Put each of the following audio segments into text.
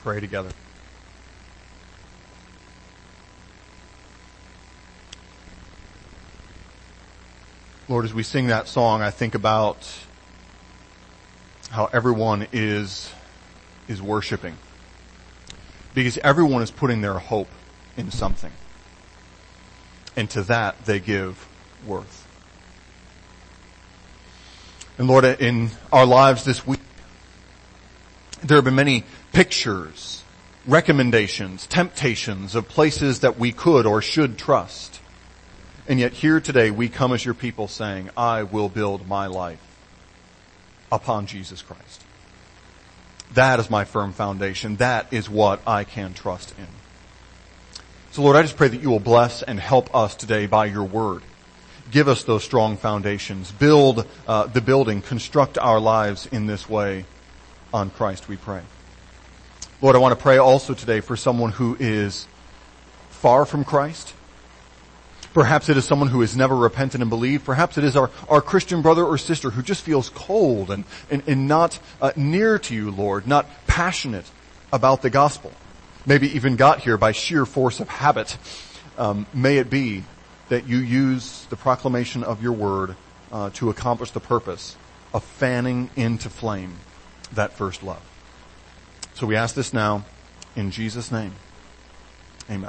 pray together. Lord, as we sing that song, I think about how everyone is worshiping. Because everyone is putting their hope in something. And to that they give worth. And Lord, in our lives this week, there have been many pictures, recommendations, temptations of places that we could or should trust. And yet here today we come as your people saying, I will build my life upon Jesus Christ. That is my firm foundation. That is what I can trust in. So Lord, I just pray that you will bless and help us today by your word. Give us those strong foundations. Build the building. Construct our lives in this way. On Christ we pray. Lord, I want to pray also today for someone who is far from Christ. Perhaps it is someone who has never repented and believed. Perhaps it is our Christian brother or sister who just feels cold and not near to you, Lord, not passionate about the gospel. Maybe even got here by sheer force of habit. May it be that you use the proclamation of your word to accomplish the purpose of fanning into flame that first love. So we ask this now in Jesus' name. Amen.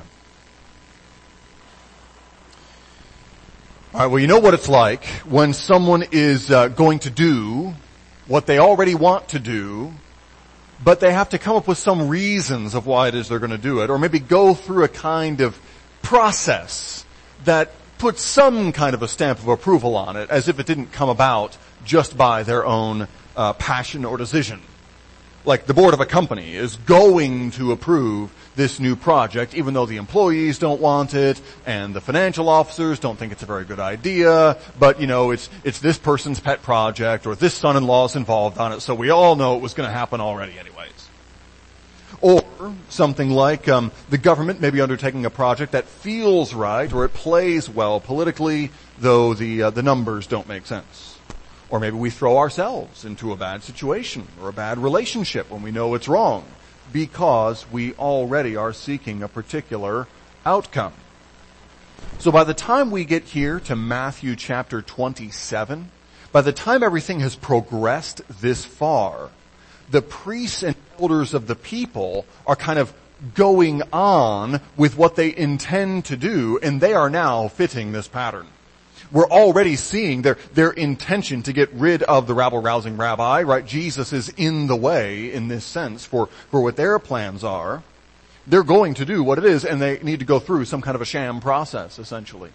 All right, well, you know what it's like when someone is going to do what they already want to do, but they have to come up with some reasons of why it is they're going to do it, or maybe go through a kind of process that puts some kind of a stamp of approval on it, as if it didn't come about just by their own passion or decision. Like the board of a company is going to approve this new project, even though the employees don't want it, and the financial officers don't think it's a very good idea, but it's this person's pet project, or this son-in-law's involved on it, so we all know it was going to happen already anyways. Or something like the government may be undertaking a project that feels right, or it plays well politically, though the numbers don't make sense. Or maybe we throw ourselves into a bad situation or a bad relationship when we know it's wrong because we already are seeking a particular outcome. So by the time we get here to Matthew chapter 27, by the time everything has progressed this far, the priests and elders of the people are kind of going on with what they intend to do, and they are now fitting this pattern. We're already seeing their intention to get rid of the rabble-rousing rabbi, right? Jesus is in the way in this sense for what their plans are. They're going to do what it is, and they need to go through some kind of a sham process, essentially.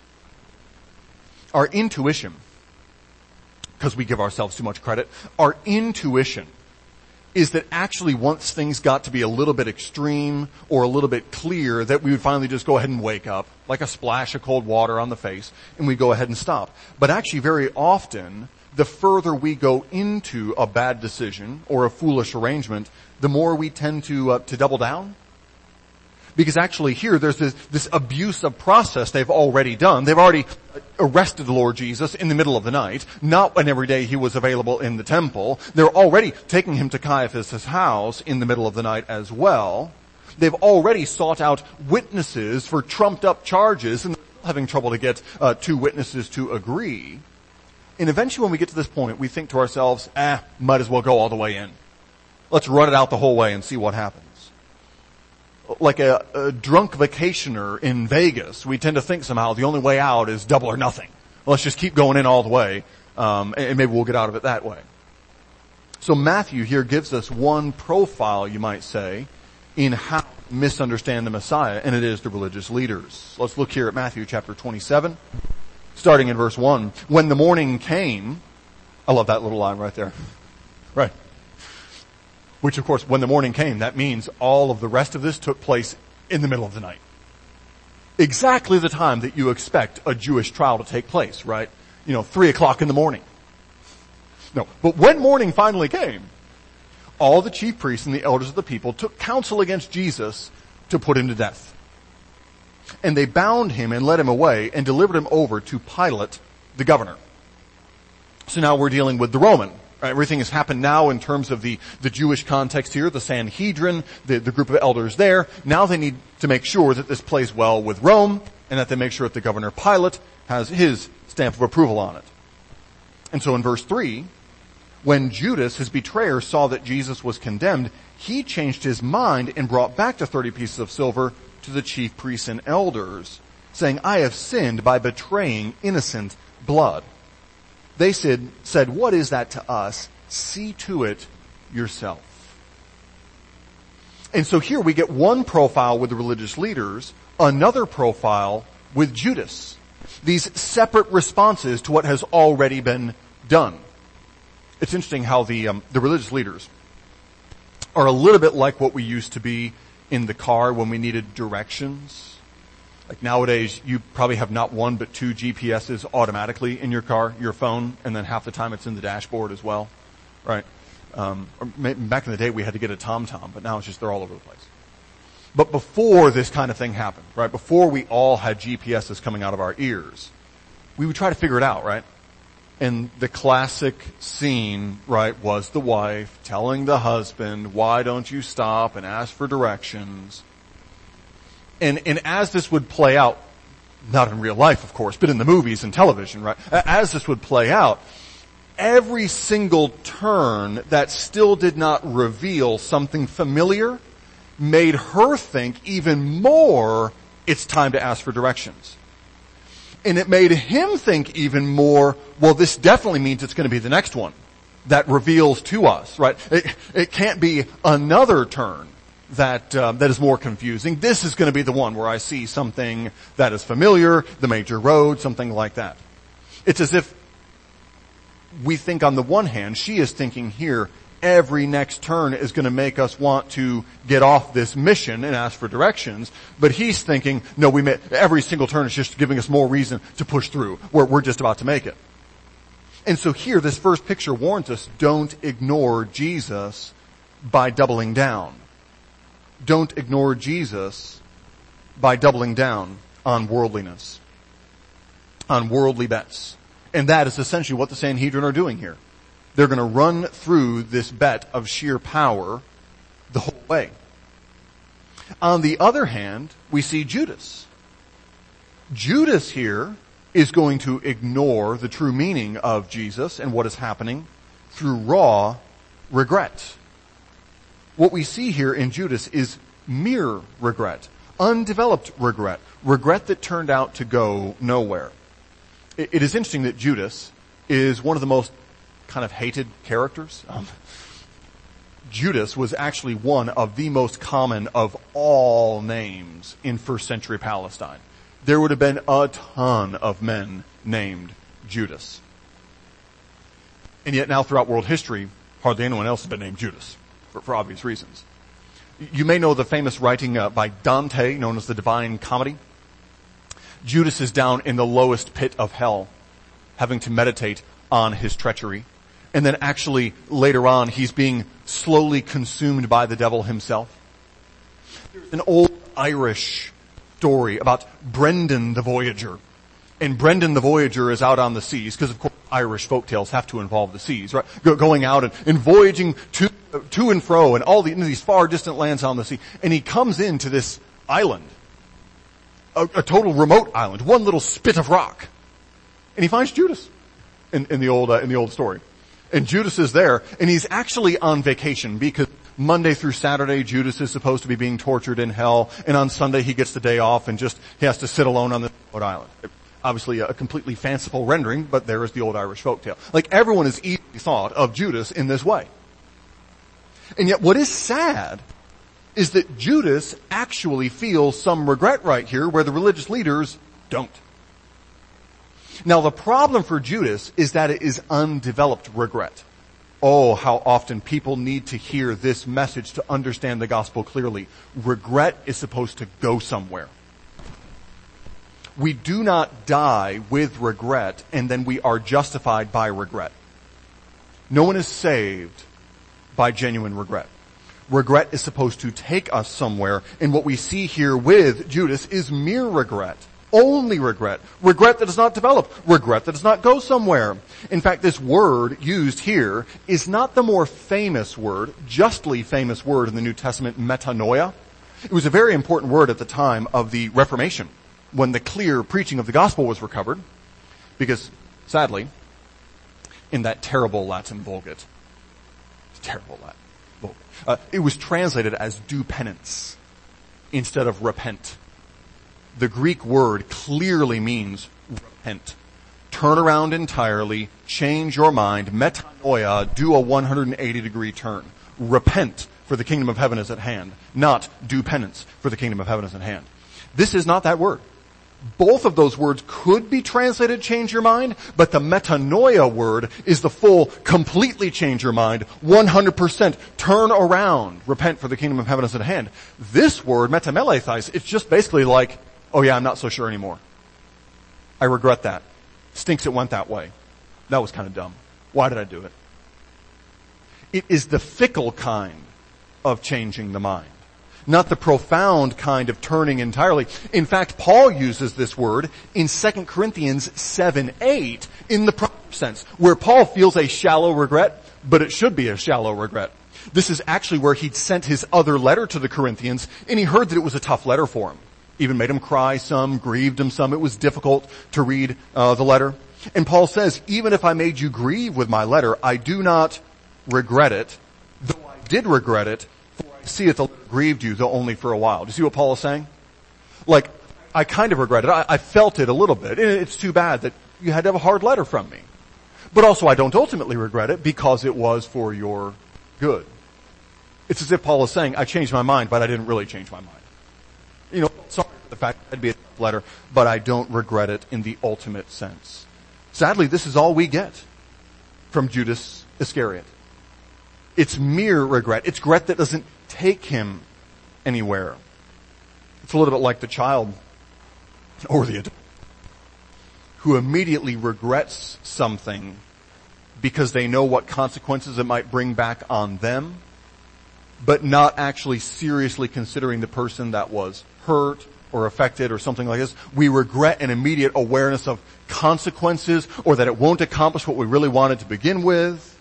Our intuition, because we give ourselves too much credit, our intuition is that actually once things got to be a little bit extreme or a little bit clear, that we would finally just go ahead and wake up, like a splash of cold water on the face, and we go ahead and stop. But actually very often, the further we go into a bad decision or a foolish arrangement, the more we tend to double down. Because actually here, there's this abuse of process they've already done. They've already arrested the Lord Jesus in the middle of the night, not when every day he was available in the temple. They're already taking him to Caiaphas' house in the middle of the night as well. They've already sought out witnesses for trumped up charges and having trouble to get two witnesses to agree. And eventually when we get to this point, we think to ourselves, might as well go all the way in. Let's run it out the whole way and see what happens. Like a drunk vacationer in Vegas, we tend to think somehow the only way out is double or nothing. Let's just keep going in all the way, and maybe we'll get out of it that way. So Matthew here gives us one profile, you might say, in how to misunderstand the Messiah, and it is the religious leaders. Let's look here at Matthew chapter 27, starting in verse 1. When the morning came, I love that little line right there. Right. Which, of course, when the morning came, that means all of the rest of this took place in the middle of the night. Exactly the time that you expect a Jewish trial to take place, right? 3 o'clock in the morning. No, but when morning finally came, all the chief priests and the elders of the people took counsel against Jesus to put him to death. And they bound him and led him away and delivered him over to Pilate, the governor. So now we're dealing with the Roman Right? Everything has happened now in terms of the Jewish context here, the Sanhedrin, the group of elders there. Now they need to make sure that this plays well with Rome, and that they make sure that the governor Pilate has his stamp of approval on it. And so in verse 3, when Judas, his betrayer, saw that Jesus was condemned, he changed his mind and brought back the 30 pieces of silver to the chief priests and elders, saying, I have sinned by betraying innocent blood. They said, what is that to us? See to it yourself. And so here we get one profile with the religious leaders, another profile with Judas. These separate responses to what has already been done. It's interesting how the religious leaders are a little bit like what we used to be in the car when we needed directions. Like nowadays, you probably have not one but two GPSs automatically in your car, your phone, and then half the time it's in the dashboard as well, right? Back in the day, we had to get a TomTom, but now it's just they're all over the place. But before this kind of thing happened, right, before we all had GPSs coming out of our ears, we would try to figure it out, right? And the classic scene, right, was the wife telling the husband, why don't you stop and ask for directions? And as this would play out, not in real life, of course, but in the movies and television, right? As this would play out, every single turn that still did not reveal something familiar made her think even more it's time to ask for directions. And it made him think even more, well, this definitely means it's going to be the next one that reveals to us, right? It can't be another turn that is more confusing. This is going to be the one where I see something that is familiar, the major road, something like that. It's as if we think on the one hand, she is thinking here, every next turn is going to make us want to get off this mission and ask for directions. But he's thinking, no, every single turn is just giving us more reason to push through. We're just about to make it. And so here, this first picture warns us, don't ignore Jesus by doubling down. Don't ignore Jesus by doubling down on worldliness, on worldly bets. And that is essentially what the Sanhedrin are doing here. They're going to run through this bet of sheer power the whole way. On the other hand, we see Judas. Judas here is going to ignore the true meaning of Jesus and what is happening through raw regret. What we see here in Judas is mere regret, undeveloped regret, regret that turned out to go nowhere. It is interesting that Judas is one of the most kind of hated characters. Judas was actually one of the most common of all names in first century Palestine. There would have been a ton of men named Judas. And yet now throughout world history, hardly anyone else has been named Judas, for obvious reasons. You may know the famous writing by Dante, known as the Divine Comedy. Judas is down in the lowest pit of hell, having to meditate on his treachery. And then actually later on, he's being slowly consumed by the devil himself. There's an old Irish story about Brendan the Voyager. And Brendan the Voyager is out on the seas, because of course Irish folktales have to involve the seas, right? Going out and voyaging to and fro and all into these far distant lands on the sea. And he comes into this island, a total remote island, one little spit of rock. And he finds Judas in the old story. And Judas is there, and he's actually on vacation because Monday through Saturday, Judas is supposed to be being tortured in hell, and on Sunday he gets the day off and he has to sit alone on this remote island. Obviously a completely fanciful rendering, but there is the old Irish folktale. Like everyone has easily thought of Judas in this way. And yet what is sad is that Judas actually feels some regret right here where the religious leaders don't. Now the problem for Judas is that it is undeveloped regret. Oh, how often people need to hear this message to understand the gospel clearly. Regret is supposed to go somewhere. We do not die with regret and then we are justified by regret. No one is saved by genuine regret. Regret is supposed to take us somewhere, and what we see here with Judas is mere regret. only regret, regret that does not develop, regret that does not go somewhere. In fact, this word used here is not the more famous word, justly famous word in the New Testament, metanoia. It was a very important word at the time of the Reformation, when the clear preaching of the gospel was recovered, because, sadly, in that terrible Latin Vulgate, it was translated as do penance instead of repent. The Greek word clearly means repent. Turn around entirely, change your mind, metanoia, do a 180-degree turn. Repent, for the kingdom of heaven is at hand. Not do penance, for the kingdom of heaven is at hand. This is not that word. Both of those words could be translated change your mind, but the metanoia word is the full, completely change your mind, 100% turn around, repent for the kingdom of heaven is at hand. This word, metameletheis, it's just basically like, oh yeah, I'm not so sure anymore. I regret that. Stinks it went that way. That was kind of dumb. Why did I do it? It is the fickle kind of changing the mind, not the profound kind of turning entirely. In fact, Paul uses this word in 2 Corinthians 7:8 in the proper sense, where Paul feels a shallow regret, but it should be a shallow regret. This is actually where he'd sent his other letter to the Corinthians, and he heard that it was a tough letter for him. Even made him cry some, grieved him some. It was difficult to read the letter. And Paul says, even if I made you grieve with my letter, I do not regret it, though I did regret it, for I see it grieved you, though only for a while. Do you see what Paul is saying? Like, I kind of regret it. I felt it a little bit. It's too bad that you had to have a hard letter from me. But also I don't ultimately regret it because it was for your good. It's as if Paul is saying, I changed my mind, but I didn't really change my mind. You know, sorry for the fact that it'd be a tough letter, but I don't regret it in the ultimate sense. Sadly, this is all we get from Judas Iscariot. It's mere regret. It's regret that doesn't take him anywhere. It's a little bit like the child or the adult who immediately regrets something because they know what consequences it might bring back on them, but not actually seriously considering the person that was hurt or affected or something like this. We regret an immediate awareness of consequences or that it won't accomplish what we really wanted to begin with.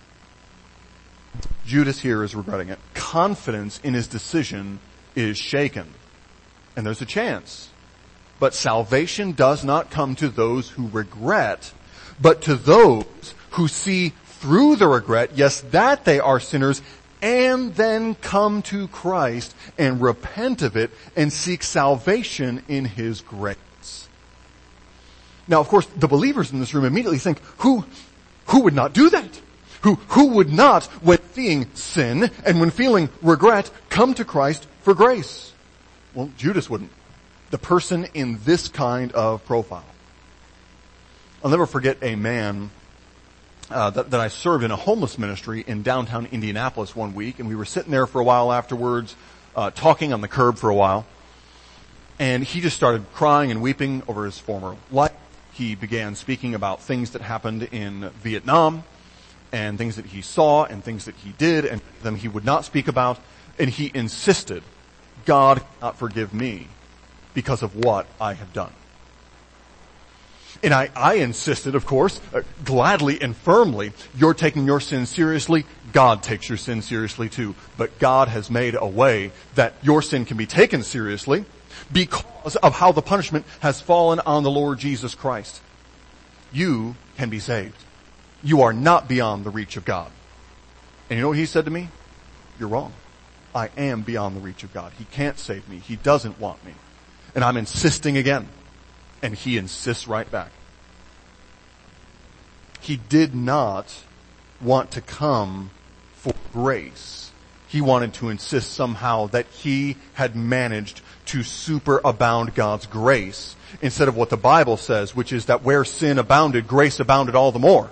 Judas here is regretting it. Confidence in his decision is shaken. And there's a chance. But salvation does not come to those who regret, but to those who see through the regret, yes, that they are sinners, and then come to Christ and repent of it and seek salvation in His grace. Now, of course, the believers in this room immediately think, who would not do that? Who would not, when seeing sin and when feeling regret, come to Christ for grace? Well, Judas wouldn't. The person in this kind of profile. I'll never forget a man that I served in a homeless ministry in downtown Indianapolis one week, and we were sitting there for a while afterwards, talking on the curb for a while, and he just started crying and weeping over his former life. He began speaking about things that happened in Vietnam, and things that he saw, and things that he did, and them he would not speak about, and he insisted, God cannot forgive me because of what I have done. And I insisted, of course, gladly and firmly, you're taking your sin seriously, God takes your sin seriously too. But God has made a way that your sin can be taken seriously because of how the punishment has fallen on the Lord Jesus Christ. You can be saved. You are not beyond the reach of God. And you know what he said to me? You're wrong. I am beyond the reach of God. He can't save me. He doesn't want me. And I'm insisting again. And he insists right back. He did not want to come for grace. He wanted to insist somehow that he had managed to superabound God's grace instead of what the Bible says, which is that where sin abounded, grace abounded all the more.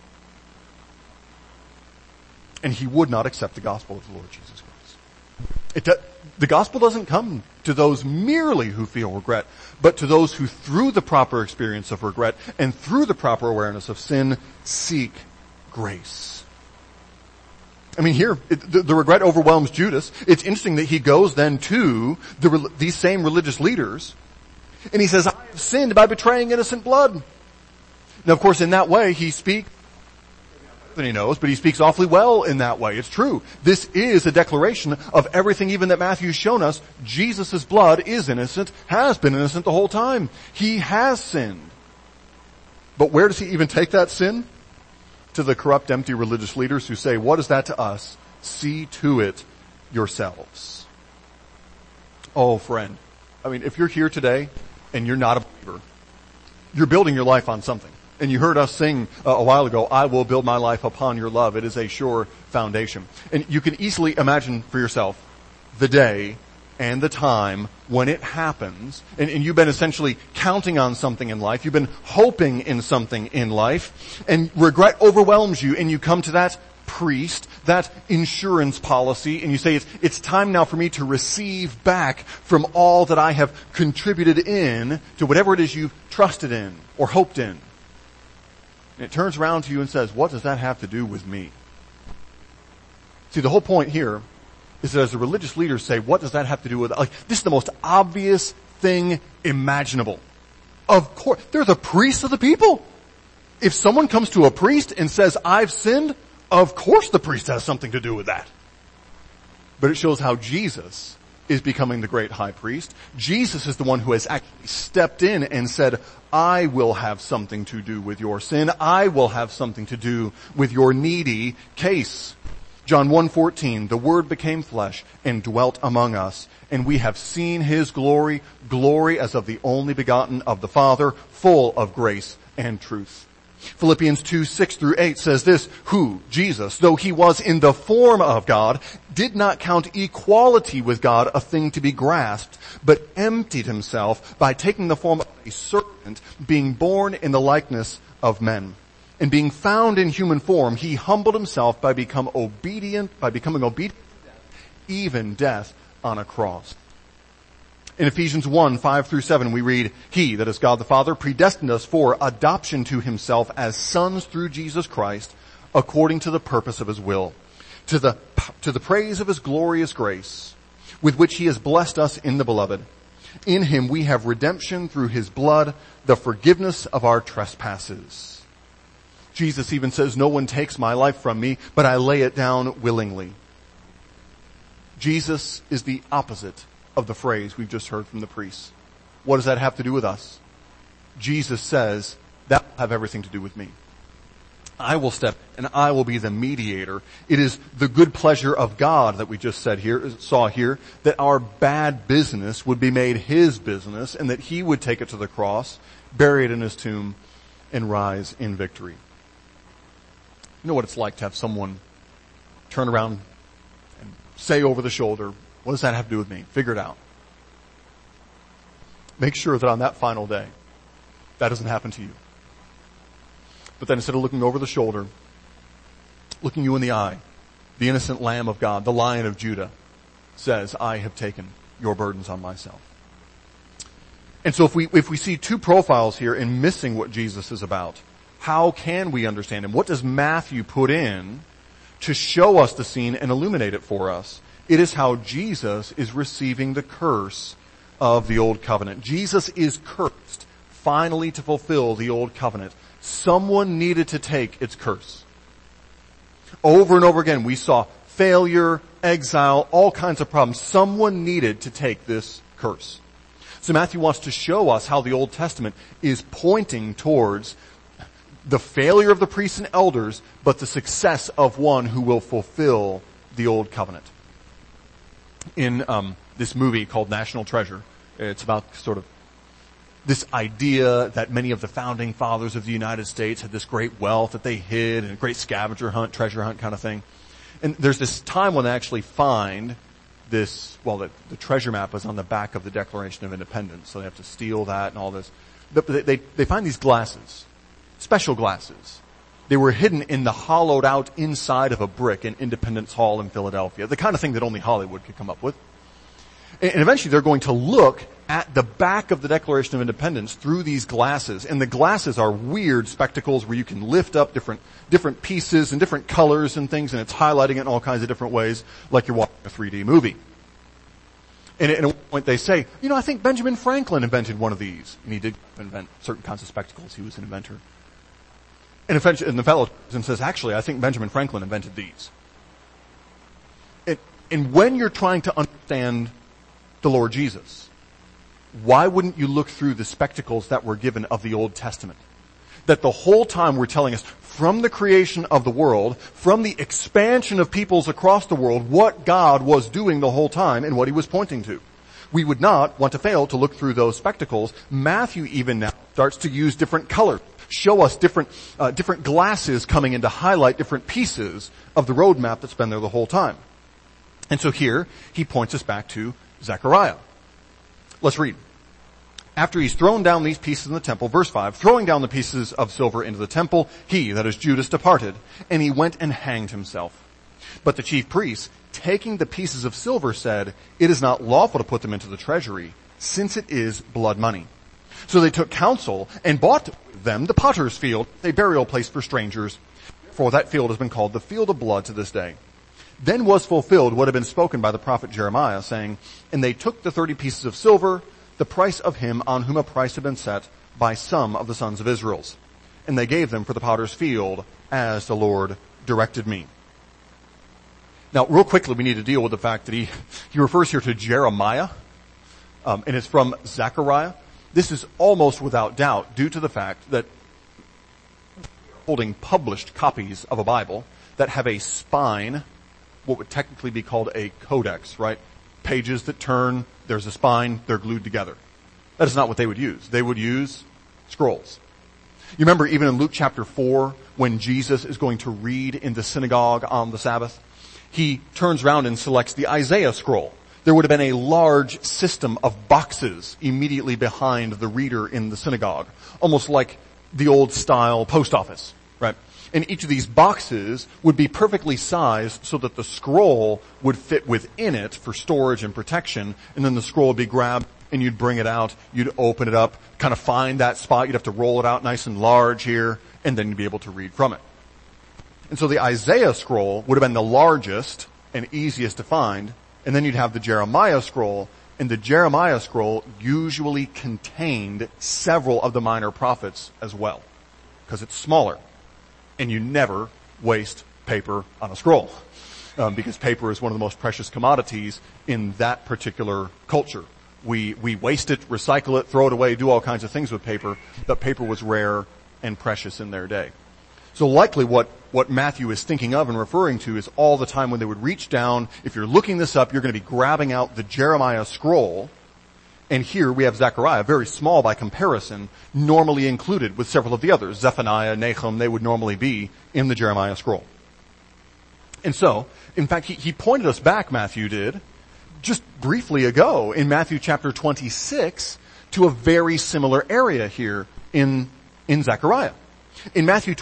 And he would not accept the gospel of the Lord Jesus Christ. The gospel doesn't come to those merely who feel regret, but to those who through the proper experience of regret and through the proper awareness of sin seek grace. I mean here, the regret overwhelms Judas. It's interesting that he goes then to these same religious leaders And he says, I have sinned by betraying innocent blood. Now, of course, in that way, he speaks than he knows, but he speaks awfully well in that way. It's true. This is a declaration of everything even that Matthew's shown us. Jesus' blood is innocent, has been innocent the whole time. He has sinned. But where does he even take that sin? To the corrupt, empty religious leaders who say, what is that to us? See to it yourselves. Oh, friend. I mean, if you're here today and you're not a believer, you're building your life on something. And you heard us sing a while ago, I will build my life upon your love. It is a sure foundation. And you can easily imagine for yourself the day and the time when it happens. And you've been essentially counting on something in life. You've been hoping in something in life. And regret overwhelms you. And you come to that priest, that insurance policy, and you say, it's time now for me to receive back from all that I have contributed in to whatever it is you've trusted in or hoped in. And it turns around to you and says, what does that have to do with me? See, the whole point here is that as the religious leaders say, what does that have to do with, like, this is the most obvious thing imaginable. Of course, they're the priests of the people. If someone comes to a priest and says, I've sinned, of course the priest has something to do with that. But it shows how Jesus is becoming the great high priest. Jesus is the one who has actually stepped in and said, I will have something to do with your sin. I will have something to do with your needy case. John 1:14, the Word became flesh and dwelt among us, and we have seen His glory, glory as of the only begotten of the Father, full of grace and truth. Philippians 2:6-8 says this, who, Jesus, though he was in the form of God, did not count equality with God a thing to be grasped, but emptied himself by taking the form of a servant, being born in the likeness of men. And being found in human form, he humbled himself by becoming obedient to death, even death on a cross. In Ephesians 1:5-7, we read, He, that is God the Father, predestined us for adoption to Himself as sons through Jesus Christ, according to the purpose of His will, to the praise of His glorious grace, with which He has blessed us in the Beloved. In Him we have redemption through His blood, the forgiveness of our trespasses. Jesus even says, no one takes my life from me, but I lay it down willingly. Jesus is the opposite of the phrase we've just heard from the priests. What does that have to do with us? Jesus says, that will have everything to do with me. I will step and I will be the mediator. It is the good pleasure of God that we just saw here, that our bad business would be made His business and that He would take it to the cross, bury it in His tomb, and rise in victory. You know what it's like to have someone turn around and say over the shoulder, what does that have to do with me? Figure it out. Make sure that on that final day, that doesn't happen to you. But then instead of looking over the shoulder, looking you in the eye, the innocent Lamb of God, the Lion of Judah, says, I have taken your burdens on myself. And so if we see two profiles here in missing what Jesus is about, how can we understand Him? What does Matthew put in to show us the scene and illuminate it for us? It is how Jesus is receiving the curse of the old covenant. Jesus is cursed finally to fulfill the old covenant. Someone needed to take its curse. Over and over again, we saw failure, exile, all kinds of problems. Someone needed to take this curse. So Matthew wants to show us how the Old Testament is pointing towards the failure of the priests and elders, but the success of one who will fulfill the old covenant. In this movie called National Treasure, it's about sort of this idea that many of the founding fathers of the United States had this great wealth that they hid, and a great scavenger hunt, treasure hunt kind of thing. And there's this time when they actually find this, well, the treasure map is on the back of the Declaration of Independence, so they have to steal that and all this. But they find these glasses, special glasses. They were hidden in the hollowed out inside of a brick in Independence Hall in Philadelphia. The kind of thing that only Hollywood could come up with. And eventually they're going to look at the back of the Declaration of Independence through these glasses. And the glasses are weird spectacles where you can lift up different pieces and different colors and things, and it's highlighting it in all kinds of different ways, like you're watching a 3D movie. And at one point they say, I think Benjamin Franklin invented one of these. And he did invent certain kinds of spectacles. He was an inventor. And the fellow says, actually, I think Benjamin Franklin invented these. And when you're trying to understand the Lord Jesus, why wouldn't you look through the spectacles that were given of the Old Testament? That the whole time we're telling us, from the creation of the world, from the expansion of peoples across the world, what God was doing the whole time and what he was pointing to. We would not want to fail to look through those spectacles. Matthew even now starts to use different colors, show us different glasses coming in to highlight different pieces of the roadmap that's been there the whole time. And so here, he points us back to Zechariah. Let's read. After he's thrown down these pieces in the temple, verse 5, throwing down the pieces of silver into the temple, he, that is Judas, departed, and he went and hanged himself. But the chief priests, taking the pieces of silver, said, it is not lawful to put them into the treasury, since it is blood money. So they took counsel and bought them the potter's field, a burial place for strangers, for that field has been called the field of blood to this day. Then was fulfilled what had been spoken by the prophet Jeremiah, saying, and they took the 30 pieces of silver, the price of him on whom a price had been set by some of the sons of Israel. And they gave them for the potter's field, as the Lord directed me. Now, real quickly, we need to deal with the fact that he refers here to Jeremiah, and it's from Zechariah. This is almost without doubt due to the fact that holding published copies of a Bible that have a spine, what would technically be called a codex, right? Pages that turn, there's a spine, they're glued together. That is not what they would use. They would use scrolls. You remember even in Luke chapter 4, when Jesus is going to read in the synagogue on the Sabbath, he turns around and selects the Isaiah scroll. There would have been a large system of boxes immediately behind the reader in the synagogue, almost like the old style post office, right? And each of these boxes would be perfectly sized so that the scroll would fit within it for storage and protection, and then the scroll would be grabbed and you'd bring it out, you'd open it up, kind of find that spot, you'd have to roll it out nice and large here, and then you'd be able to read from it. And so the Isaiah scroll would have been the largest and easiest to find, and then you'd have the Jeremiah scroll, and the Jeremiah scroll usually contained several of the minor prophets as well, because it's smaller. And you never waste paper on a scroll, because paper is one of the most precious commodities in that particular culture. We waste it, recycle it, throw it away, do all kinds of things with paper, but paper was rare and precious in their day. So likely what Matthew is thinking of and referring to is all the time when they would reach down. If you're looking this up, you're going to be grabbing out the Jeremiah scroll. And here we have Zechariah, very small by comparison, normally included with several of the others. Zephaniah, Nahum, they would normally be in the Jeremiah scroll. And so, in fact, he pointed us back, Matthew did, just briefly ago in Matthew chapter 26 to a very similar area here in Zechariah. In Matthew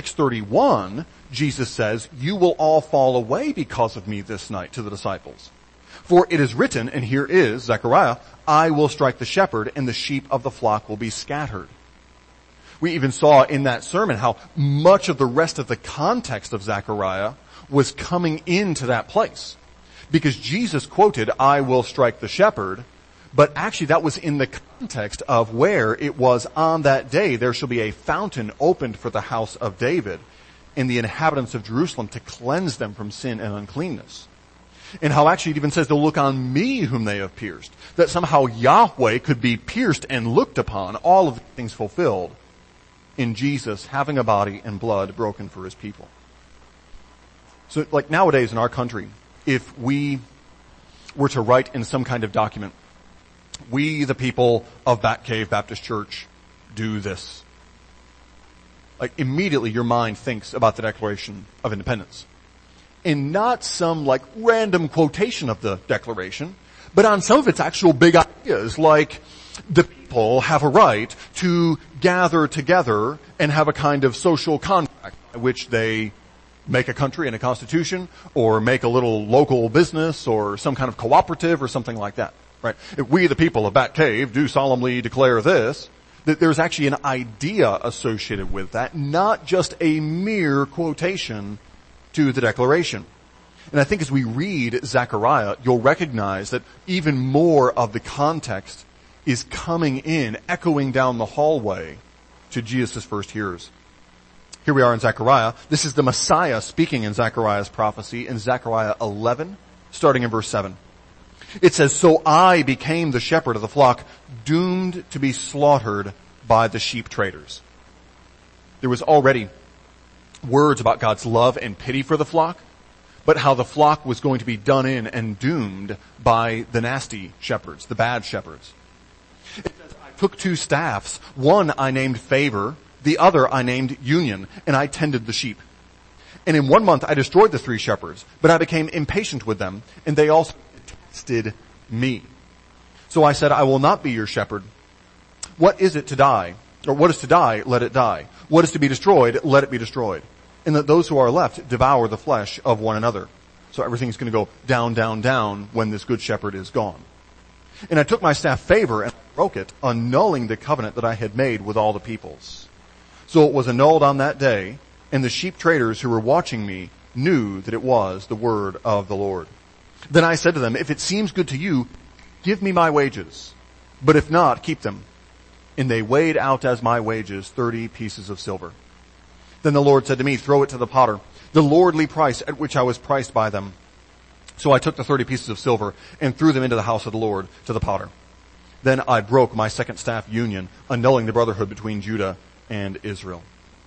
26:31, Jesus says, you will all fall away because of me this night, to the disciples. For it is written, and here is Zechariah, I will strike the shepherd and the sheep of the flock will be scattered. We even saw in that sermon how much of the rest of the context of Zechariah was coming into that place. Because Jesus quoted, I will strike the shepherd, but actually that was in the context of where it was on that day there shall be a fountain opened for the house of David and the inhabitants of Jerusalem to cleanse them from sin and uncleanness. And how actually it even says they'll look on me whom they have pierced. That somehow Yahweh could be pierced and looked upon, all of the things fulfilled in Jesus having a body and blood broken for his people. So like nowadays in our country, if we were to write in some kind of document, we the people of Bat Cave Baptist Church do this. Like immediately your mind thinks about the Declaration of Independence. And not some like random quotation of the Declaration, but on some of its actual big ideas, like the people have a right to gather together and have a kind of social contract by which they make a country and a constitution, or make a little local business, or some kind of cooperative, or something like that. Right? If we, the people of Bat Cave, do solemnly declare this, that there's actually an idea associated with that, not just a mere quotation to the Declaration. And I think as we read Zechariah, you'll recognize that even more of the context is coming in, echoing down the hallway to Jesus' first hearers. Here we are in Zechariah. This is the Messiah speaking in Zechariah's prophecy in Zechariah 11, starting in verse 7. It says, "So I became the shepherd of the flock, doomed to be slaughtered by the sheep traders." There was already words about God's love and pity for the flock, but how the flock was going to be done in and doomed by the nasty shepherds, the bad shepherds. It says, "I took two staffs. One I named Favor, the other I named Union, and I tended the sheep. And in 1 month I destroyed the 3 shepherds, but I became impatient with them, and they also detested me. So I said, I will not be your shepherd. What is it to die? Or what is to die? Let it die. What is to be destroyed? Let it be destroyed. And let those who are left devour the flesh of one another." So everything's going to go down, down, down when this good shepherd is gone. "And I took my staff Favor and broke it, annulling the covenant that I had made with all the peoples. So it was annulled on that day, and the sheep traders who were watching me knew that it was the word of the Lord. Then I said to them, if it seems good to you, give me my wages, but if not, keep them. And they weighed out as my wages 30 pieces of silver. Then the Lord said to me, throw it to the potter, the lordly price at which I was priced by them. So I took the 30 pieces of silver and threw them into the house of the Lord to the potter. Then I broke my second staff Union, annulling the brotherhood between Judah and Israel."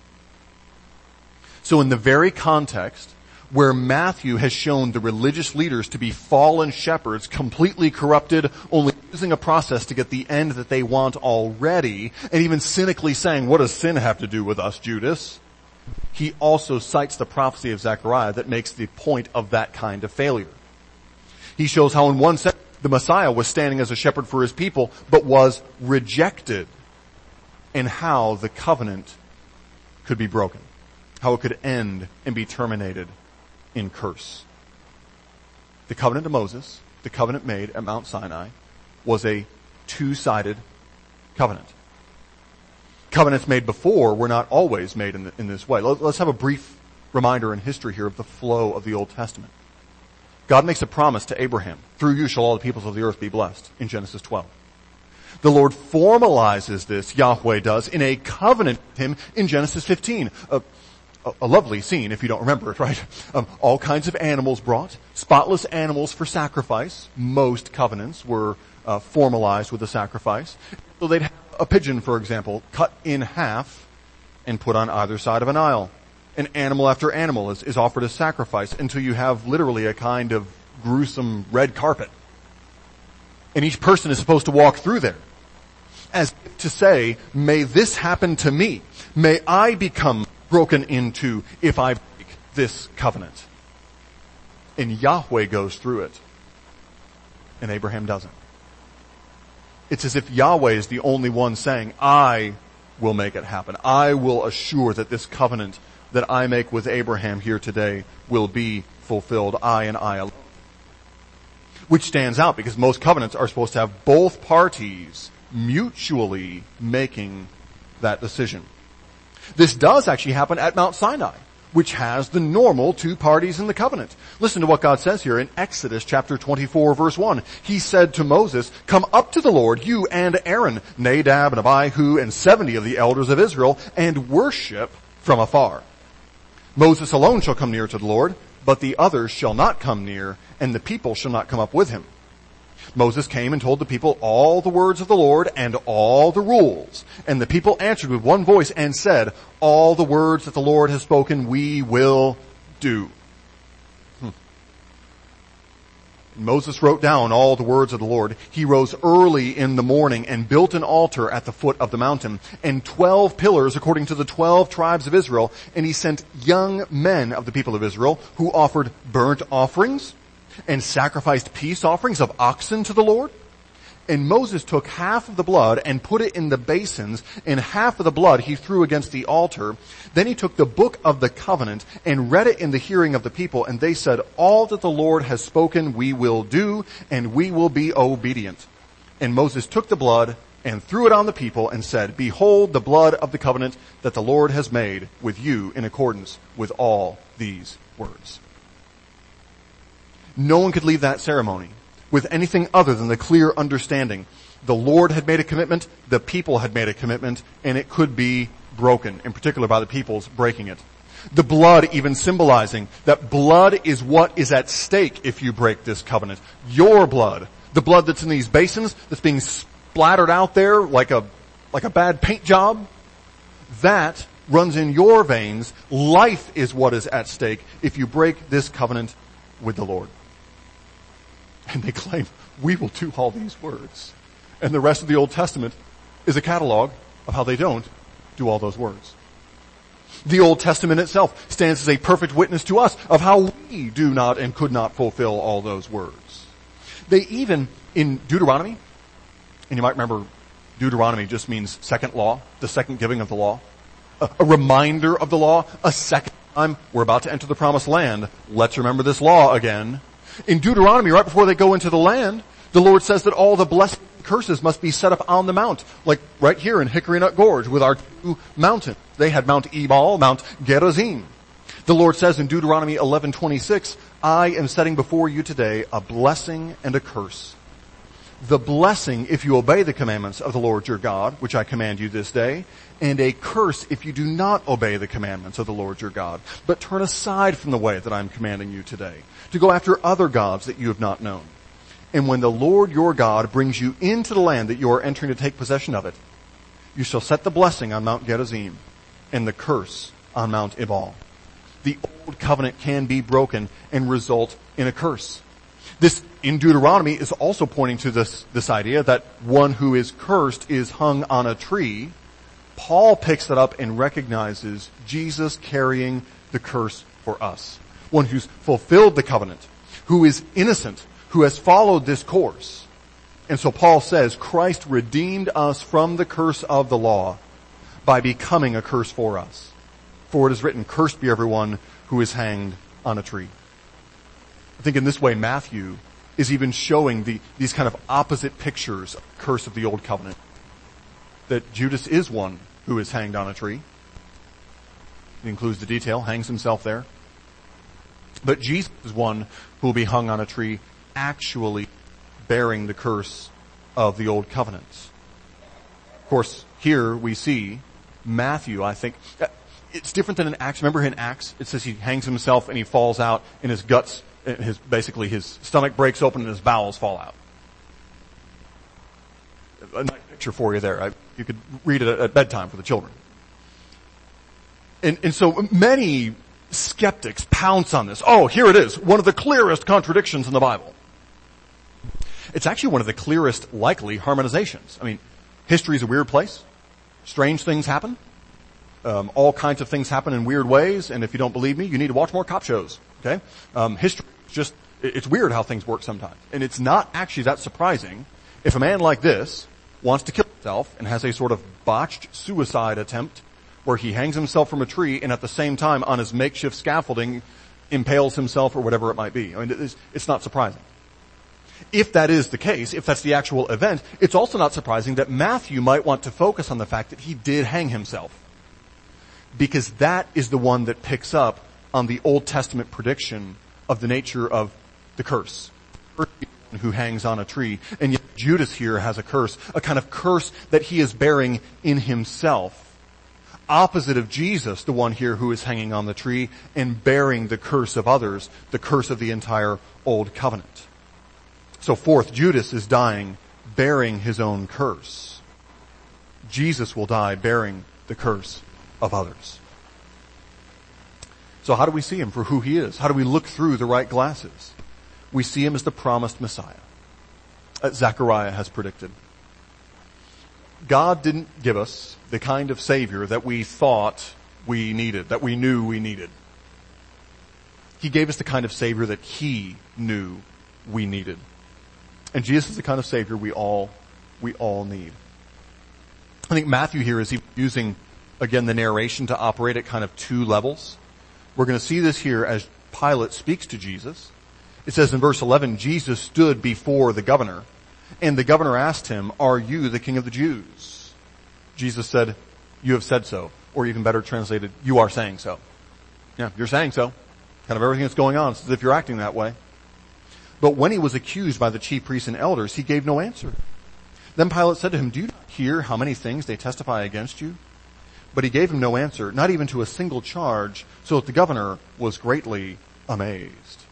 So in the very context where Matthew has shown the religious leaders to be fallen shepherds, completely corrupted, only using a process to get the end that they want already, and even cynically saying, what does sin have to do with us, Judas? He also cites the prophecy of Zechariah that makes the point of that kind of failure. He shows how in one sense the Messiah was standing as a shepherd for his people, but was rejected, and how the covenant could be broken, how it could end and be terminated in curse. The covenant of Moses, the covenant made at Mount Sinai, was a two-sided covenant. Covenants made before were not always made in this way. Let's have a brief reminder in history here of the flow of the Old Testament. God makes a promise to Abraham, through you shall all the peoples of the earth be blessed, in Genesis 12. The Lord formalizes this, Yahweh does, in a covenant with him in Genesis 15. A lovely scene, if you don't remember it, right? All kinds of animals brought, spotless animals for sacrifice. Most covenants were formalized with a sacrifice. So they'd have a pigeon, for example, cut in half and put on either side of an aisle. And animal after animal is offered as sacrifice until you have literally a kind of gruesome red carpet. And each person is supposed to walk through there, as if to say, may this happen to me. May I become broken into if I break this covenant. And Yahweh goes through it, and Abraham doesn't. It's as if Yahweh is the only one saying, I will make it happen. I will assure that this covenant that I make with Abraham here today will be fulfilled, I and I alone. Which stands out because most covenants are supposed to have both parties mutually making that decision. This does actually happen at Mount Sinai, which has the normal two parties in the covenant. Listen to what God says here in Exodus chapter 24 verse 1. He said to Moses, come up to the Lord, you and Aaron, Nadab and Abihu and 70 of the elders of Israel, and worship from afar. Moses alone shall come near to the Lord, but the others shall not come near, and the people shall not come up with him. Moses came and told the people all the words of the Lord and all the rules. And the people answered with one voice and said, all the words that the Lord has spoken we will do. Moses wrote down all the words of the Lord. He rose early in the morning and built an altar at the foot of the mountain and 12 pillars according to the 12 tribes of Israel. And he sent young men of the people of Israel who offered burnt offerings and sacrificed peace offerings of oxen to the Lord. And Moses took half of the blood and put it in the basins, and half of the blood he threw against the altar. Then he took the book of the covenant and read it in the hearing of the people, and they said, all that the Lord has spoken we will do, and we will be obedient. And Moses took the blood and threw it on the people and said, behold the blood of the covenant that the Lord has made with you in accordance with all these words. No one could leave that ceremony with anything other than the clear understanding. The Lord had made a commitment, the people had made a commitment, and it could be broken, in particular by the people's breaking it. The blood even symbolizing that blood is what is at stake if you break this covenant. Your blood, the blood that's in these basins, that's being splattered out there like a bad paint job, that runs in your veins. Life is what is at stake if you break this covenant with the Lord. And they claim, we will do all these words. And the rest of the Old Testament is a catalog of how they don't do all those words. The Old Testament itself stands as a perfect witness to us of how we do not and could not fulfill all those words. They even, in Deuteronomy, and you might remember Deuteronomy just means second law, the second giving of the law, a reminder of the law, a second time we're about to enter the promised land. Let's remember this law again. In Deuteronomy, right before they go into the land, the Lord says that all the blessings and curses must be set up on the mount, like right here in Hickory Nut Gorge with our two mountains. They had Mount Ebal, Mount Gerizim. The Lord says in Deuteronomy 11:26, I am setting before you today a blessing and a curse. The blessing if you obey the commandments of the Lord your God, which I command you this day, and a curse if you do not obey the commandments of the Lord your God, but turn aside from the way that I am commanding you today, to go after other gods that you have not known. And when the Lord your God brings you into the land that you are entering to take possession of it, you shall set the blessing on Mount Gerizim and the curse on Mount Ebal. The old covenant can be broken and result in a curse. This, in Deuteronomy, is also pointing to this idea that one who is cursed is hung on a tree. Paul picks that up and recognizes Jesus carrying the curse for us. One who's fulfilled the covenant, who is innocent, who has followed this course. And so Paul says, Christ redeemed us from the curse of the law by becoming a curse for us. For it is written, cursed be everyone who is hanged on a tree. I think in this way Matthew is even showing these kind of opposite pictures of the curse of the old covenant. That Judas is one who is hanged on a tree. It includes the detail, hangs himself there. But Jesus is one who will be hung on a tree actually bearing the curse of the old covenants. Of course, here we see Matthew, I think, it's different than in Acts. Remember in Acts, it says he hangs himself and he falls out and his guts, his stomach breaks open and his bowels fall out. A nice picture for you there. You could read it at bedtime for the children. And so many skeptics pounce on this. Oh, here it is. One of the clearest contradictions in the Bible. It's actually one of the clearest likely harmonizations. I mean, history is a weird place. Strange things happen. All kinds of things happen in weird ways. And if you don't believe me, you need to watch more cop shows. Okay? History is just, it's weird how things work sometimes. And it's not actually that surprising if a man like this wants to kill himself and has a sort of botched suicide attempt where he hangs himself from a tree and at the same time on his makeshift scaffolding impales himself or whatever it might be. I mean, it's not surprising. If that is the case, if that's the actual event, it's also not surprising that Matthew might want to focus on the fact that he did hang himself. Because that is the one that picks up on the Old Testament prediction of the nature of the curse. Who hangs on a tree. And yet Judas here has a curse, a kind of curse that he is bearing in himself. Opposite of Jesus, the one here who is hanging on the tree and bearing the curse of others, the curse of the entire Old Covenant. So fourth, Judas is dying bearing his own curse. Jesus will die bearing the curse of others. So how do we see him for who he is? How do we look through the right glasses? We see him as the promised Messiah, as Zechariah has predicted. God didn't give us the kind of Savior that we thought we needed, that we knew we needed. He gave us the kind of Savior that he knew we needed. And Jesus is the kind of Savior we all need. I think Matthew here is using, again, the narration to operate at kind of two levels. We're going to see this here as Pilate speaks to Jesus. It says in verse 11, Jesus stood before the governor, and the governor asked him, "Are you the king of the Jews?" Jesus said, "You have said so." Or even better translated, "You are saying so." Yeah, you're saying so. Kind of everything that's going on, it's as if you're acting that way. But when he was accused by the chief priests and elders, he gave no answer. Then Pilate said to him, "Do you not hear how many things they testify against you?" But he gave him no answer, not even to a single charge, so that the governor was greatly amazed.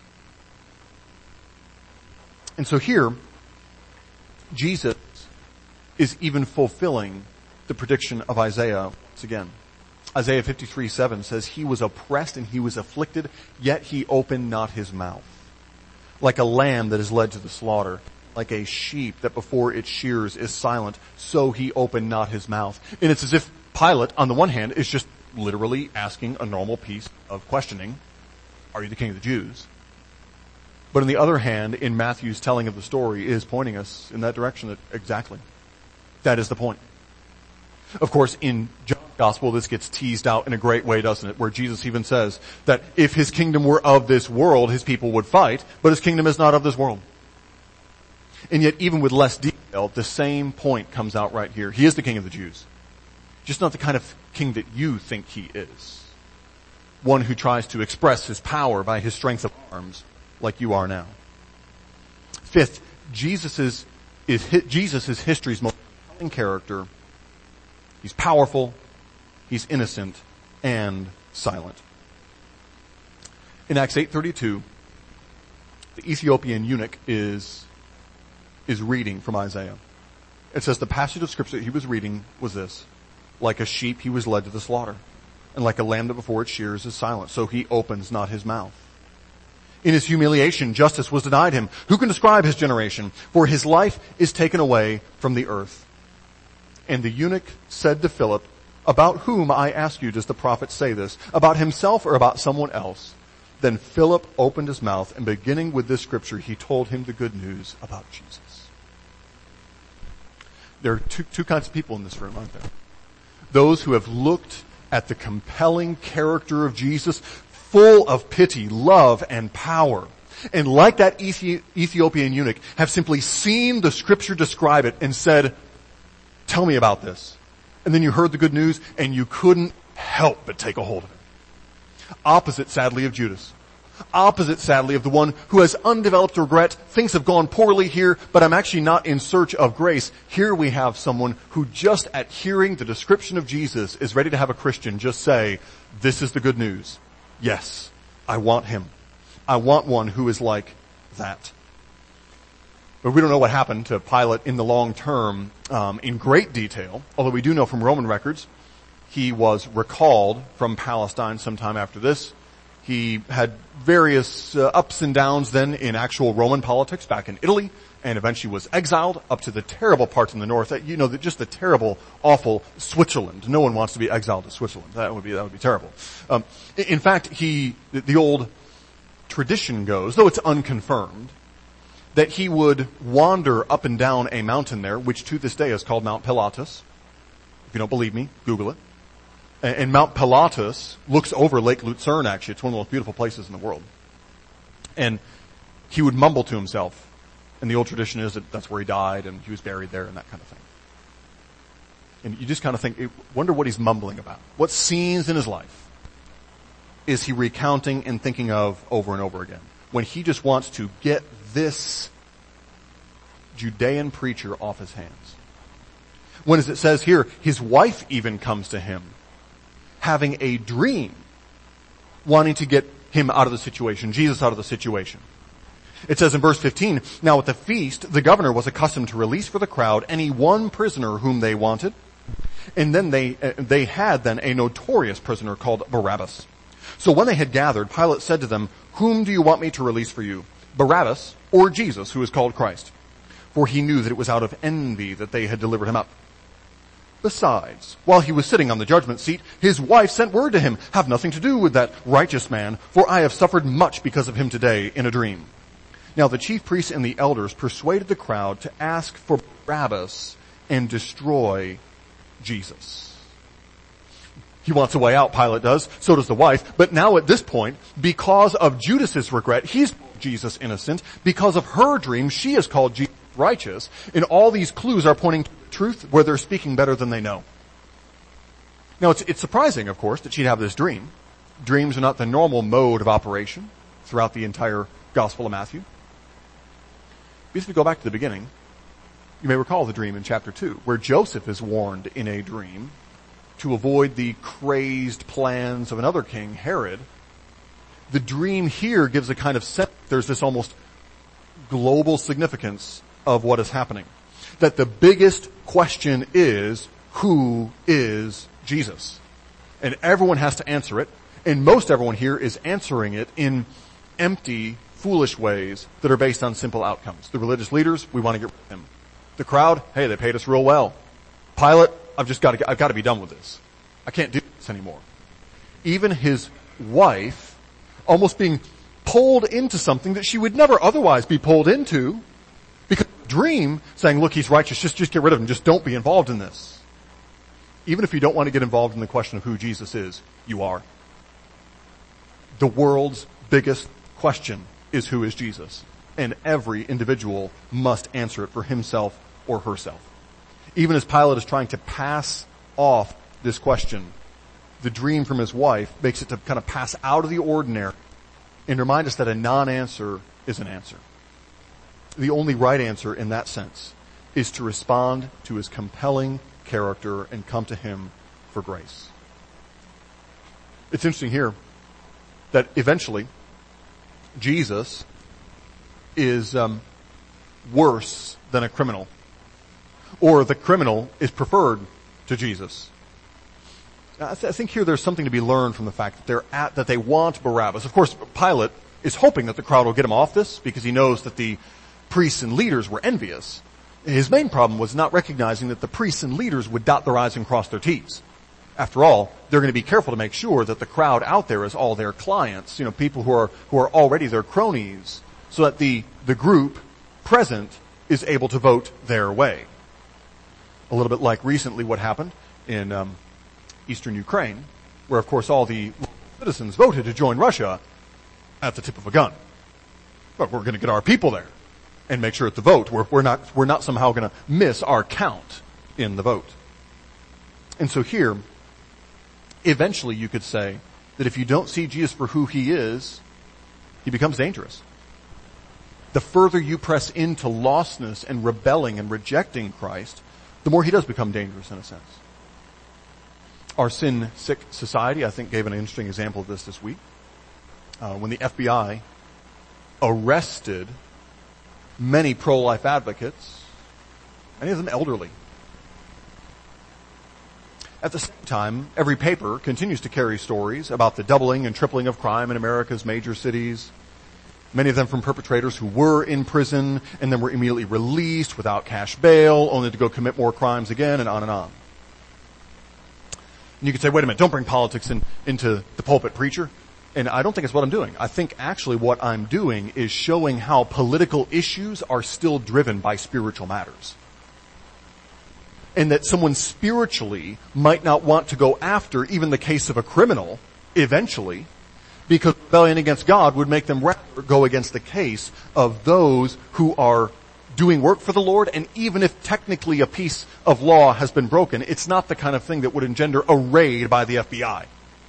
And so here, Jesus is even fulfilling the prediction of Isaiah once again. Isaiah 53:7 says, "He was oppressed and he was afflicted, yet he opened not his mouth. Like a lamb that is led to the slaughter, like a sheep that before its shears is silent, so he opened not his mouth." And it's as if Pilate, on the one hand, is just literally asking a normal piece of questioning, "Are you the king of the Jews?" But on the other hand, in Matthew's telling of the story, is pointing us in that direction. That exactly. That is the point. Of course, in John's gospel, this gets teased out in a great way, doesn't it? Where Jesus even says that if his kingdom were of this world, his people would fight, but his kingdom is not of this world. And yet, even with less detail, the same point comes out right here. He is the king of the Jews. Just not the kind of king that you think he is. One who tries to express his power by his strength of arms, like you are now. Fifth, Jesus is history's most compelling character. He's powerful, he's innocent, and silent. In Acts 8:32, the Ethiopian eunuch is reading from Isaiah. It says the passage of scripture that he was reading was this: "Like a sheep he was led to the slaughter, and like a lamb that before its shears is silent, so he opens not his mouth. In his humiliation, justice was denied him. Who can describe his generation? For his life is taken away from the earth." And the eunuch said to Philip, "About whom, I ask you, does the prophet say this? About himself or about someone else?" Then Philip opened his mouth, and beginning with this scripture, he told him the good news about Jesus. There are two kinds of people in this room, aren't there? Those who have looked at the compelling character of Jesus, full of pity, love, and power, and like that Ethiopian eunuch, have simply seen the scripture describe it and said, "Tell me about this." And then you heard the good news and you couldn't help but take a hold of it. Opposite, sadly, of Judas. Opposite, sadly, of the one who has undeveloped regret. Things have gone poorly here, but I'm actually not in search of grace. Here we have someone who just at hearing the description of Jesus is ready to have a Christian just say, "This is the good news. Yes, I want him. I want one who is like that." But we don't know what happened to Pilate in the long term in great detail, although we do know from Roman records he was recalled from Palestine sometime after this. He had various ups and downs then in actual Roman politics back in Italy, and eventually was exiled up to the terrible parts in the north. Just the terrible, awful Switzerland. No one wants to be exiled to Switzerland. That would be terrible. In fact, the old tradition goes, though it's unconfirmed, that he would wander up and down a mountain there, which to this day is called Mount Pilatus. If you don't believe me, Google it. And Mount Pilatus looks over Lake Lucerne, actually. It's one of the most beautiful places in the world. And he would mumble to himself. And the old tradition is that that's where he died and he was buried there and that kind of thing. And you just kind of think, wonder what he's mumbling about. What scenes in his life is he recounting and thinking of over and over again? When he just wants to get this Judean preacher off his hands. When, as it says here, his wife even comes to him, having a dream, wanting to get him out of the situation, Jesus out of the situation. It says in verse 15, "Now at the feast, the governor was accustomed to release for the crowd any one prisoner whom they wanted. And then they had then a notorious prisoner called Barabbas. So when they had gathered, Pilate said to them, 'Whom do you want me to release for you, Barabbas or Jesus, who is called Christ?' For he knew that it was out of envy that they had delivered him up. Besides, while he was sitting on the judgment seat, his wife sent word to him, 'Have nothing to do with that righteous man, for I have suffered much because of him today in a dream.' Now the chief priests and the elders persuaded the crowd to ask for Barabbas and destroy Jesus." He wants a way out, Pilate does. So does the wife. But now at this point, because of Judas's regret, he's called Jesus innocent. Because of her dream, she is called Jesus righteous. And all these clues are pointing to truth where they're speaking better than they know. Now it's surprising, of course, that she'd have this dream. Dreams are not the normal mode of operation throughout the entire Gospel of Matthew. Because if you go back to the beginning, you may recall the dream in chapter 2, where Joseph is warned in a dream to avoid the crazed plans of another king, Herod. The dream here gives a kind of sense, there's this almost global significance of what is happening. That the biggest question is, who is Jesus? And everyone has to answer it, and most everyone here is answering it in empty, foolish ways that are based on simple outcomes. The religious leaders, we want to get rid of him. The crowd, hey, they paid us real well. Pilate, I've got to be done with this. I can't do this anymore. Even his wife, almost being pulled into something that she would never otherwise be pulled into, because of the dream saying, look, he's righteous, just get rid of him, just don't be involved in this. Even if you don't want to get involved in the question of who Jesus is, you are. The world's biggest question is, who is Jesus? And every individual must answer it for himself or herself. Even as Pilate is trying to pass off this question, the dream from his wife makes it to kind of pass out of the ordinary and remind us that a non-answer is an answer. The only right answer in that sense is to respond to his compelling character and come to him for grace. It's interesting here that eventually Jesus is worse than a criminal, or the criminal is preferred to Jesus. I think here there's something to be learned from the fact that they want Barabbas. Of course, Pilate is hoping that the crowd will get him off this because he knows that the priests and leaders were envious. His main problem was not recognizing that the priests and leaders would dot their I's and cross their T's. After all, they're going to be careful to make sure that the crowd out there is all their clients, people who are already their cronies, so that the group present is able to vote their way. A little bit like recently what happened in eastern Ukraine, where of course all the citizens voted to join Russia at the tip of a gun. But we're going to get our people there and make sure at the vote we're not somehow going to miss our count in the vote. And so here, eventually you could say that if you don't see Jesus for who he is, he becomes dangerous. The further you press into lostness and rebelling and rejecting Christ, the more he does become dangerous in a sense. Our sin-sick society, I think, gave an interesting example of this week. When the FBI arrested many pro-life advocates, many of them elderly. At the same time, every paper continues to carry stories about the doubling and tripling of crime in America's major cities. Many of them from perpetrators who were in prison and then were immediately released without cash bail, only to go commit more crimes again, and on and on. And you could say, wait a minute, don't bring politics into the pulpit, preacher. And I don't think it's what I'm doing. I think actually what I'm doing is showing how political issues are still driven by spiritual matters. And that someone spiritually might not want to go after even the case of a criminal eventually, because rebellion against God would make them rather go against the case of those who are doing work for the Lord. And even if technically a piece of law has been broken, it's not the kind of thing that would engender a raid by the FBI.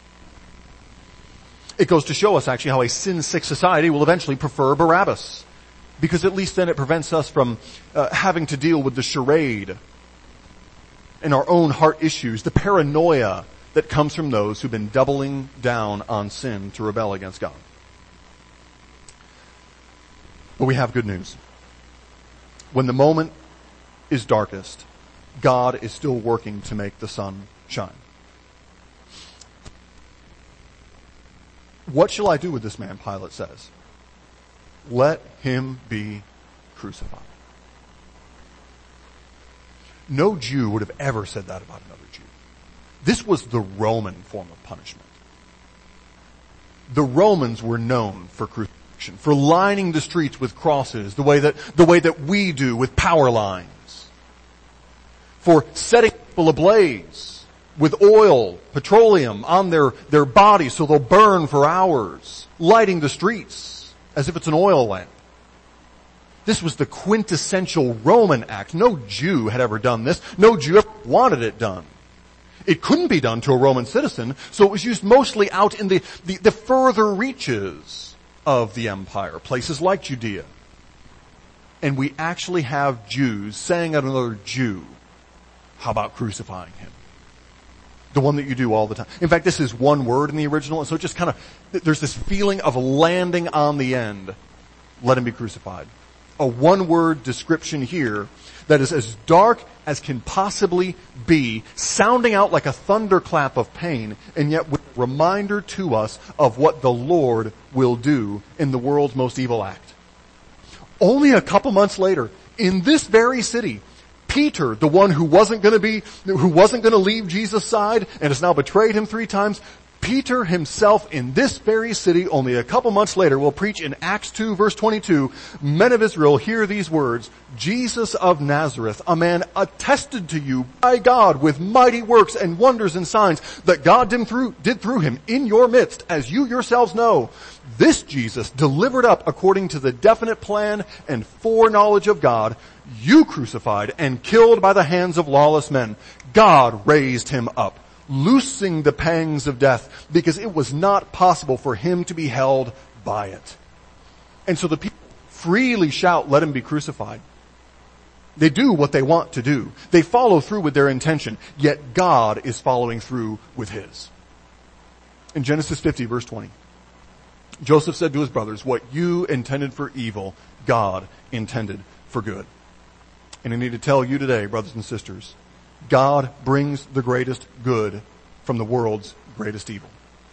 It goes to show us actually how a sin-sick society will eventually prefer Barabbas, because at least then it prevents us from having to deal with the charade and our own heart issues, the paranoia that comes from those who've been doubling down on sin to rebel against God. But we have good news. When the moment is darkest, God is still working to make the sun shine. What shall I do with this man? Pilate says. Let him be crucified. No Jew would have ever said that about another Jew. This was the Roman form of punishment. The Romans were known for crucifixion, for lining the streets with crosses, the way that we do with power lines, for setting people ablaze with oil, petroleum on their bodies so they'll burn for hours, lighting the streets as if it's an oil lamp. This was the quintessential Roman act. No Jew had ever done this. No Jew ever wanted it done. It couldn't be done to a Roman citizen, so it was used mostly out in the further reaches of the empire, places like Judea. And we actually have Jews saying at another Jew, how about crucifying him? The one that you do all the time. In fact, this is one word in the original, and so it just kind of, there's this feeling of landing on the end. Let him be crucified. A one-word description here that is as dark as can possibly be, sounding out like a thunderclap of pain, and yet with a reminder to us of what the Lord will do in the world's most evil act. Only a couple months later, in this very city, Peter, the one who wasn't going to leave Jesus' side and has now betrayed him 3 times, Peter himself in this very city, only a couple months later, will preach in Acts 2 verse 22, men of Israel, hear these words, Jesus of Nazareth, a man attested to you by God with mighty works and wonders and signs that God did through him in your midst, as you yourselves know. This Jesus, delivered up according to the definite plan and foreknowledge of God, you crucified and killed by the hands of lawless men. God raised him up, loosing the pangs of death, because it was not possible for him to be held by it. And so the people freely shout, let him be crucified. They do what they want to do. They follow through with their intention, yet God is following through with his. In Genesis 50 verse 20, Joseph said to his brothers, what you intended for evil, God intended for good. And I need to tell you today, brothers and sisters, God brings the greatest good from the world's greatest evil.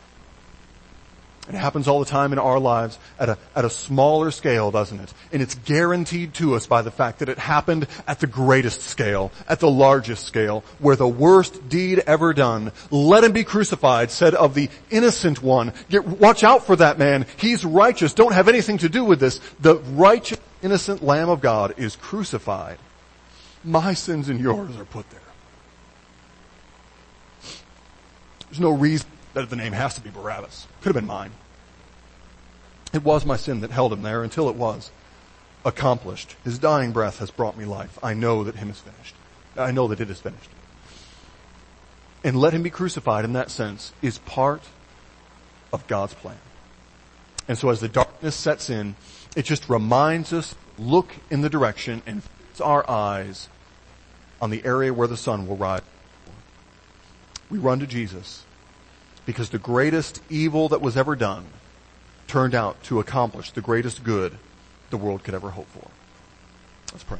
It happens all the time in our lives at a smaller scale, doesn't it? And it's guaranteed to us by the fact that it happened at the greatest scale, at the largest scale, where the worst deed ever done, let him be crucified, said of the innocent one, watch out for that man, he's righteous, don't have anything to do with this. The righteous, innocent Lamb of God is crucified. My sins and yours are put there. There's no reason that the name has to be Barabbas. Could have been mine. It was my sin that held him there until it was accomplished. His dying breath has brought me life. I know that him is finished. I know that it is finished. And let him be crucified in that sense is part of God's plan. And so as the darkness sets in, it just reminds us, look in the direction and fix our eyes on the area where the sun will rise. We run to Jesus because the greatest evil that was ever done turned out to accomplish the greatest good the world could ever hope for. Let's pray.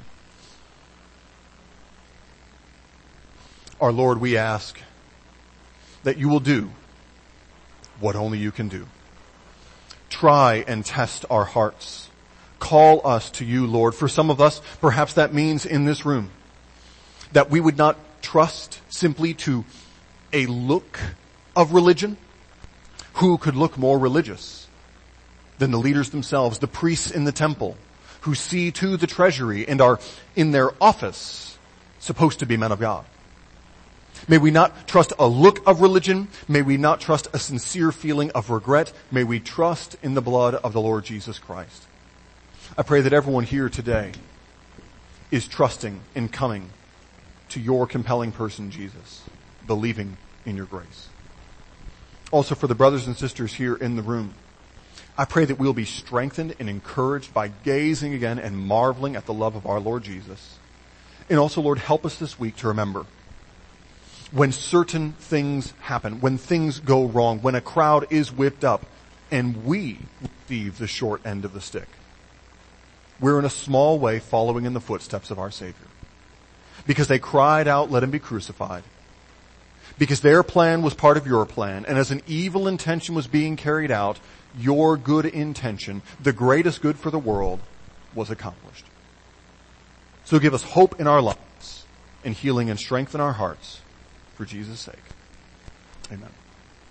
Our Lord, we ask that you will do what only you can do. Try and test our hearts. Call us to you, Lord. For some of us, perhaps that means in this room that we would not trust simply to a look of religion. Who could look more religious than the leaders themselves, the priests in the temple, who see to the treasury and are in their office supposed to be men of God? May we not trust a look of religion. May we not trust a sincere feeling of regret. May we trust in the blood of the Lord Jesus Christ. I pray that everyone here today is trusting and coming to your compelling person, Jesus, believing in your grace. Also for the brothers and sisters here in the room, I pray that we'll be strengthened and encouraged by gazing again and marveling at the love of our Lord Jesus. And also, Lord, help us this week to remember when certain things happen, when things go wrong, when a crowd is whipped up and we receive the short end of the stick, we're in a small way following in the footsteps of our Savior. Because they cried out, let him be crucified. Because their plan was part of your plan, and as an evil intention was being carried out, your good intention, the greatest good for the world, was accomplished. So give us hope in our lives and healing and strength in our hearts for Jesus' sake. Amen.